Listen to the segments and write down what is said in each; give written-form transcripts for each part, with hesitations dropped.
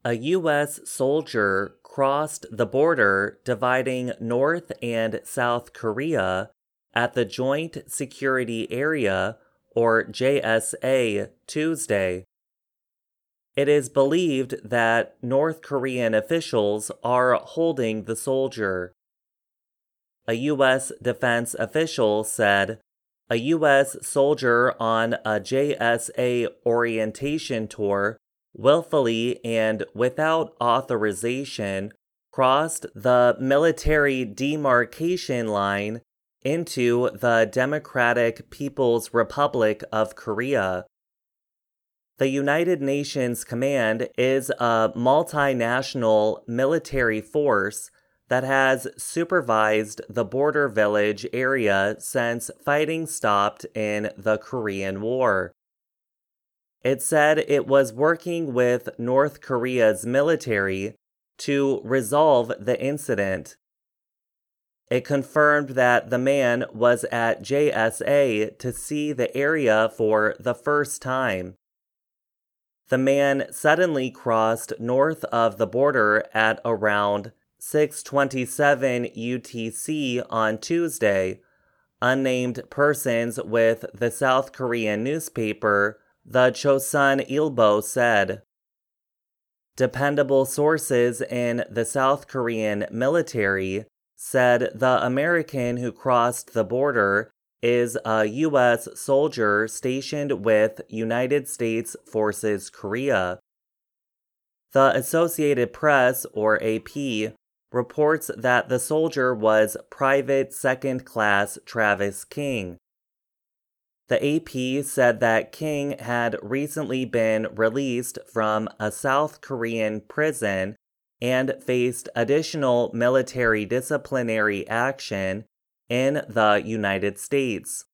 A U.S. soldier crossed the border dividing North and South Korea at the Joint Security Area, or JSA, Tuesday. It is believed that North Korean officials are holding the soldier. A U.S. defense official said, "A U.S. soldier on a JSA orientation tour willfully and without authorization crossed the military demarcation line into the Democratic People's Republic of Korea." The United Nations Command is a multinational military force that has supervised the border village area since fighting stopped in the Korean War. It said it was working with North Korea's military to resolve the incident. It confirmed that the man was at JSA to see the area for the first time. The man suddenly crossed north of the border at around 6:27 UTC on Tuesday, unnamed persons with the South Korean newspaper The Chosun Ilbo said. Dependable sources in the South Korean military said the American who crossed the border is a U.S. soldier stationed with United States Forces Korea. The Associated Press, or AP, reports that the soldier was Private Second Class Travis King. The AP said that King had recently been released from a South Korean prison and faced additional military disciplinary action in the United States.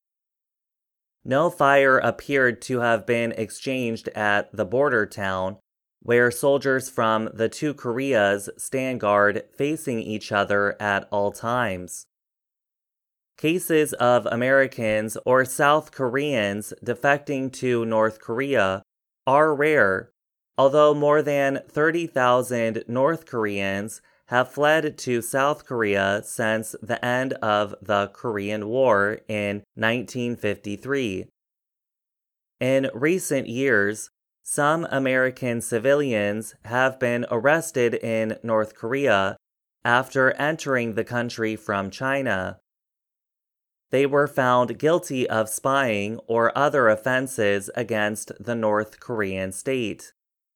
No fire appeared to have been exchanged at the border town, where soldiers from the two Koreas stand guard facing each other at all times. Cases of Americans or South Koreans defecting to North Korea are rare, although more than 30,000 North Koreans have fled to South Korea since the end of the Korean War in 1953. In recent years, some American civilians have been arrested in North Korea after entering the country from China. They were found guilty of spying or other offenses against the North Korean state.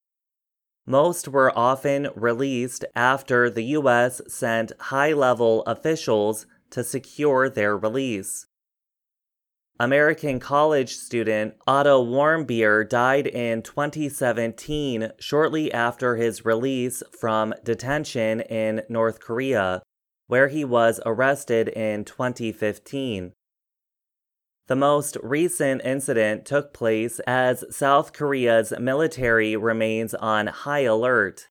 Most were often released after the U.S. sent high-level officials to secure their release. American college student Otto Warmbier died in 2017 shortly after his release from detention in North Korea, where he was arrested in 2015. The most recent incident took place as South Korea's military remains on high alert.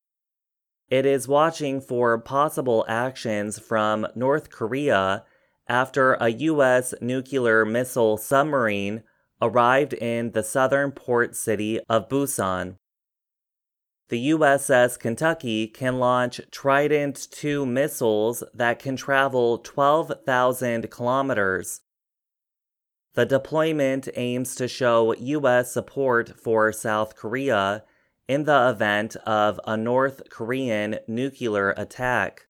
It is watching for possible actions from North Korea after a U.S. nuclear missile submarine arrived in the southern port city of Busan. The USS Kentucky can launch Trident II missiles that can travel 12,000 kilometers. The deployment aims to show U.S. support for South Korea in the event of a North Korean nuclear attack.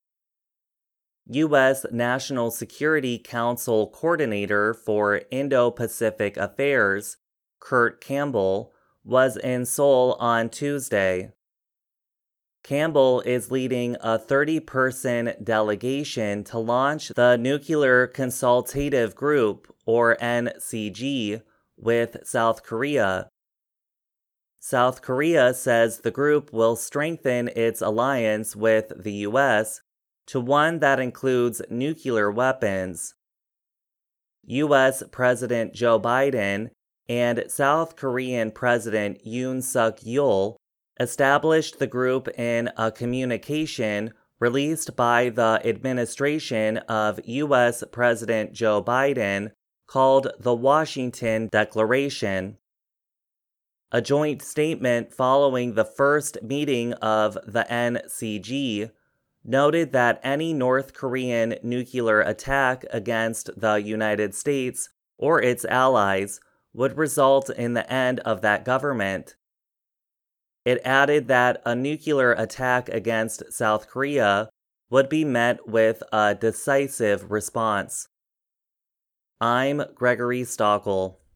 U.S. National Security Council Coordinator for Indo-Pacific Affairs, Kurt Campbell, was in Seoul on Tuesday. Campbell is leading a 30-person delegation to launch the Nuclear Consultative Group, or NCG, with South Korea. South Korea says the group will strengthen its alliance with the U.S. to one that includes nuclear weapons. U.S. President Joe Biden and South Korean President Yoon Suk-yeol established the group in a communication released by the administration of U.S. President Joe Biden called the Washington Declaration. A joint statement following the first meeting of the NCG noted that any North Korean nuclear attack against the United States or its allies would result in the end of that government. It added that a nuclear attack against South Korea would be met with a decisive response. I'm Gregory Stockel.